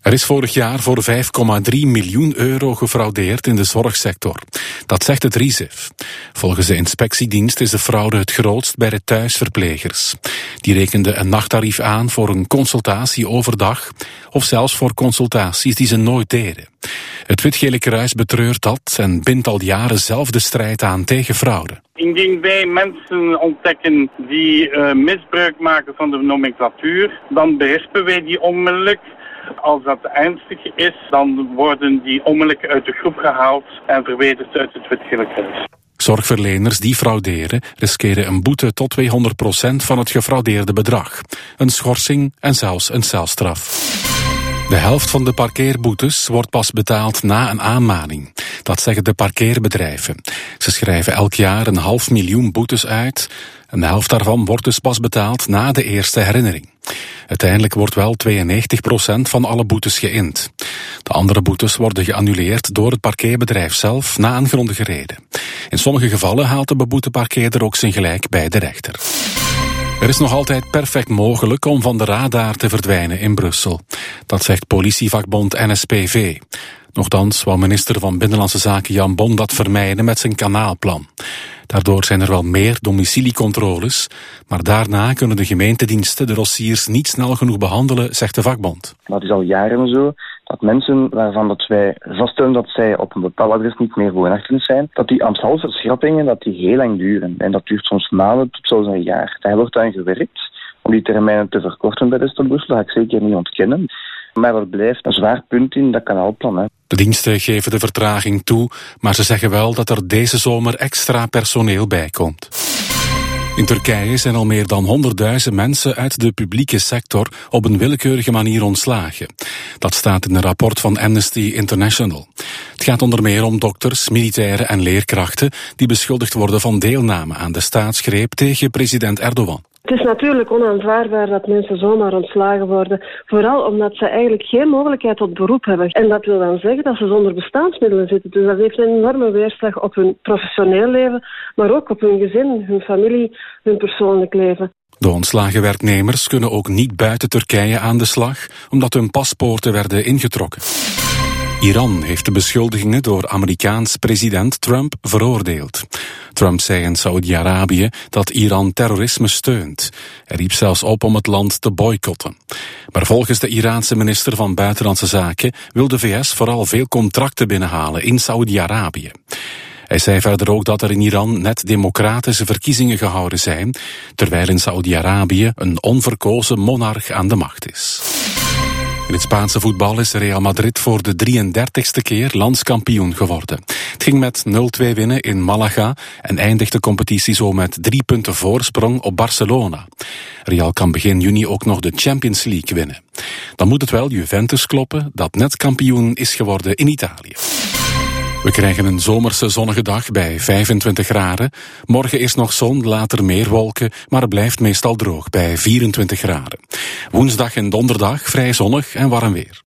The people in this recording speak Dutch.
Er is vorig jaar voor €5,3 miljoen gefraudeerd in de zorgsector. Dat zegt het RIZIF. Volgens de inspectiedienst is de fraude het grootst bij de thuisverplegers. Die rekenden een nachttarief aan voor een consultatie overdag of zelfs voor consultaties die ze nooit deden. Het Wit-Gele Kruis betreurt dat en bindt al jaren zelf de strijd aan tegen fraude. Indien wij mensen ontdekken die misbruik maken van de nomenclatuur, dan berispen wij die onmiddellijk. Als dat ernstig is, dan worden die onmiddellijk uit de groep gehaald en verwijderd uit het Wit-Gele Kruis. Zorgverleners die frauderen riskeren een boete tot 200% van het gefraudeerde bedrag, een schorsing en zelfs een celstraf. De helft van de parkeerboetes wordt pas betaald na een aanmaning. Dat zeggen de parkeerbedrijven. Ze schrijven elk jaar 500.000 boetes uit. En de helft daarvan wordt dus pas betaald na de eerste herinnering. Uiteindelijk wordt wel 92% van alle boetes geïnd. De andere boetes worden geannuleerd door het parkeerbedrijf zelf na een grondige reden. In sommige gevallen haalt de beboete parkeerder ook zijn gelijk bij de rechter. Er is nog altijd perfect mogelijk om van de radar te verdwijnen in Brussel. Dat zegt politievakbond NSPV. Nochtans wou minister van Binnenlandse Zaken Jan Bon dat vermijden met zijn kanaalplan. Daardoor zijn er wel meer domiciliecontroles, maar daarna kunnen de gemeentediensten de dossiers niet snel genoeg behandelen, zegt de vakbond. Dat is al jaren zo, dat mensen waarvan dat wij vaststellen dat zij op een bepaald adres niet meer woonachtig zijn, dat die ambtshalve schrappingen dat die heel lang duren. En dat duurt soms maanden tot zelfs een jaar. Daar wordt aan gewerkt om die termijnen te verkorten bij de stad Brussel, dat ga ik zeker niet ontkennen. Maar er blijft een zwaar punt in dat kanaalplan. Hè. De diensten geven de vertraging toe, maar ze zeggen wel dat er deze zomer extra personeel bij komt. In Turkije zijn al meer dan 100.000 mensen uit de publieke sector op een willekeurige manier ontslagen. Dat staat in een rapport van Amnesty International. Het gaat onder meer om dokters, militairen en leerkrachten die beschuldigd worden van deelname aan de staatsgreep tegen president Erdogan. Het is natuurlijk onaanvaardbaar dat mensen zomaar ontslagen worden. Vooral omdat ze eigenlijk geen mogelijkheid tot beroep hebben. En dat wil dan zeggen dat ze zonder bestaansmiddelen zitten. Dus dat heeft een enorme weerslag op hun professioneel leven, maar ook op hun gezin, hun familie, hun persoonlijk leven. De ontslagen werknemers kunnen ook niet buiten Turkije aan de slag, omdat hun paspoorten werden ingetrokken. Iran heeft de beschuldigingen door Amerikaans president Trump veroordeeld. Trump zei in Saoedi-Arabië dat Iran terrorisme steunt. Hij riep zelfs op om het land te boycotten. Maar volgens de Iraanse minister van Buitenlandse Zaken wil de VS vooral veel contracten binnenhalen in Saoedi-Arabië. Hij zei verder ook dat er in Iran net democratische verkiezingen gehouden zijn, terwijl in Saoedi-Arabië een onverkozen monarch aan de macht is. In het Spaanse voetbal is Real Madrid voor de 33ste keer landskampioen geworden. Het ging met 0-2 winnen in Malaga en eindigt de competitie zo met 3 punten voorsprong op Barcelona. Real kan begin juni ook nog de Champions League winnen. Dan moet het wel Juventus kloppen, dat net kampioen is geworden in Italië. We krijgen een zomerse zonnige dag bij 25 graden. Morgen is nog zon, later meer wolken, maar het blijft meestal droog bij 24 graden. Woensdag en donderdag vrij zonnig en warm weer.